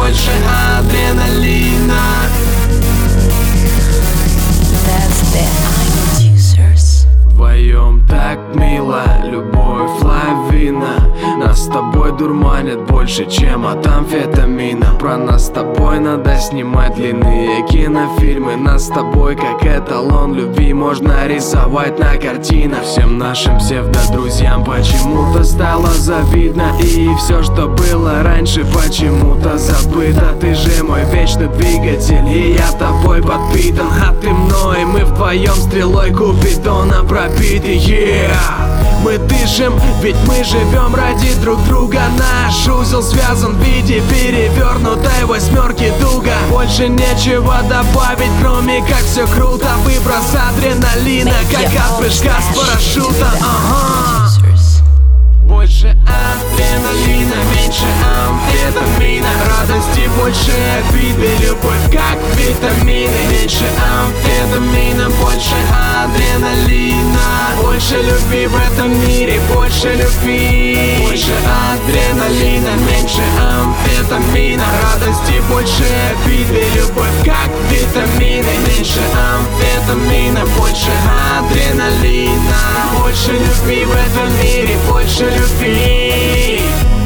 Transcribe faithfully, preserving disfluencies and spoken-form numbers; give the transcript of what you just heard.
больше адреналина. Вдвоем так мило, любовь лавина. Нас с тобой дурманит больше, чем от амфетамина. Про нас с тобой надо снимать длинные кинофильмы. Нас с тобой как эталон любви можно рисовать на картинах. Всем нашим псевдодрузьям почему-то стало завидно. И все, что было раньше, почему-то забыто. Ты же мой вечный двигатель, и я тобой подпитан. А ты мной, мы вдвоем стрелой Купидона пробиты, yeah. Мы дышим, ведь мы живем ради друг друга. Наш узел связан в виде перевернутой восьмерки дуга. Больше нечего добавить, кроме как все круто. Выброс адреналина, как от прыжка с парашюта. Ага. Больше адреналина, меньше амфетамина. Радости больше обиды, любовь как витамины. Меньше амфетамина, больше адреналина. Больше любви в этом мире, больше любви. Больше адреналина, меньше амфетамина. Радости больше обиды, любовь как витамины. Меньше амфетамина, больше адреналина. Больше любви в этом мире, больше любви.